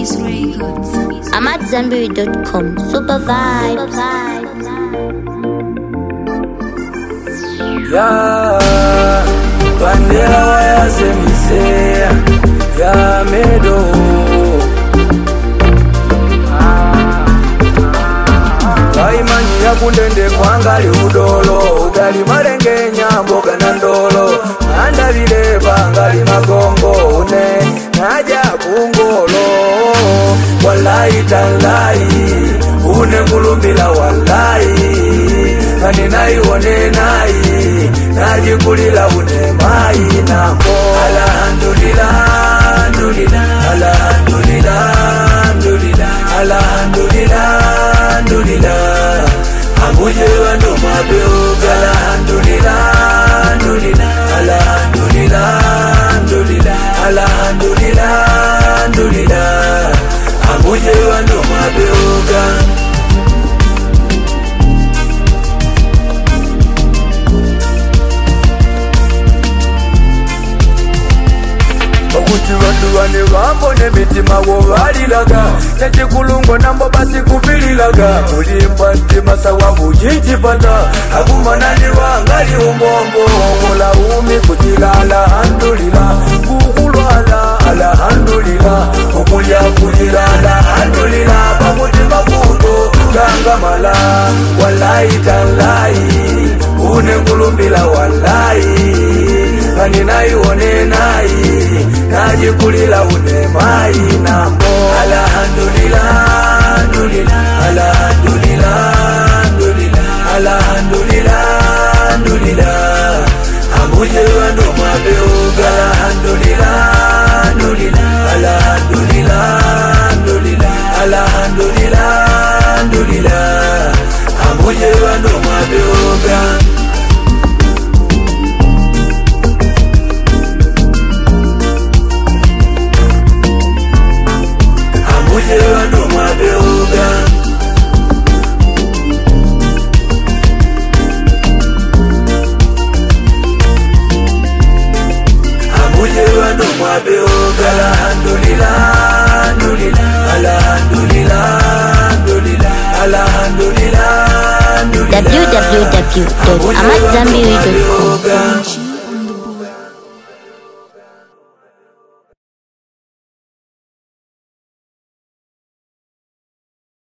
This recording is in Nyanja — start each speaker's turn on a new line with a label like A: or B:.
A: I'm at Zanberry.com. Super vibes.
B: Yeah, Bandera waya semise. Yeah, medo. Waimani ya kundende kwangali udolo. Ugali marenge nyambo ganandolo. Anda vile bangali magongo une. Naja kungolo. Wallahi talai. Une ngulumbila wallahi. Kaninai one nai. Najikulila une mai nambo. Alhamdulillah, alhamdulillah, alhamdulillah, alhamdulillah, alhamdulillah, alhamdulillah. Ambuje wando mabeuga. Alhamdulillah, alhamdulillah, alhamdulillah, alhamdulillah, alhamdulillah, alhamdulillah. Ambuje wando mabeuga. Okuti watu wane wambo ne mitima wovalilaga. Chachi kulungo nambo basi kupililaga. Kulimba ntima sawa mujijipata. Akumanani wangali umbombo. Mola umi kutila alhamdulillah. Kukulwala alhamdulillah. Kukulya kujila alhamdulillah. Pamuti mafuto gangamala. Wallahi talai. Une ngulumbila wallahi. Kaninai one nai. Najikulila une mai nambo. Alhamdulillah, alhamdulillah, alhamdulillah, alhamdulillah, alhamdulillah, alhamdulillah. Ambuje wando mabeuga. Alhamdulillah, alhamdulillah, alhamdulillah, alhamdulillah, alhamdulillah, alhamdulillah. Ambuje wando mabeuga.
A: www.amatzambiri.com